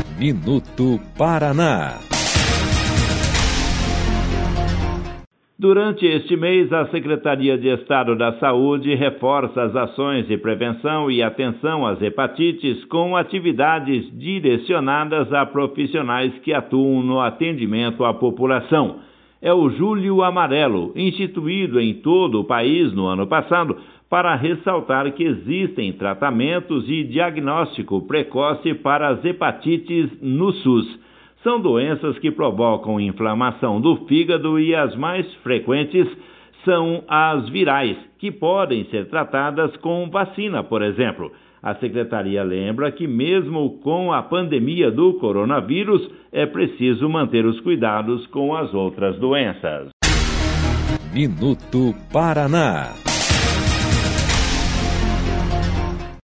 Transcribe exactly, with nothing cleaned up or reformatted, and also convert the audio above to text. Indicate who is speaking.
Speaker 1: Minuto Paraná.
Speaker 2: Durante este mês, a Secretaria de Estado da Saúde reforça as ações de prevenção e atenção às hepatites com atividades direcionadas a profissionais que atuam no atendimento à população. É o Julho Amarelo, instituído em todo o país no ano passado, para ressaltar que existem tratamentos e diagnóstico precoce para as hepatites no SUS. São doenças que provocam inflamação do fígado e as mais frequentes são as virais, que podem ser tratadas com vacina, por exemplo. A Secretaria lembra que mesmo com a pandemia do coronavírus, é preciso manter os cuidados com as outras doenças.
Speaker 1: Minuto Paraná.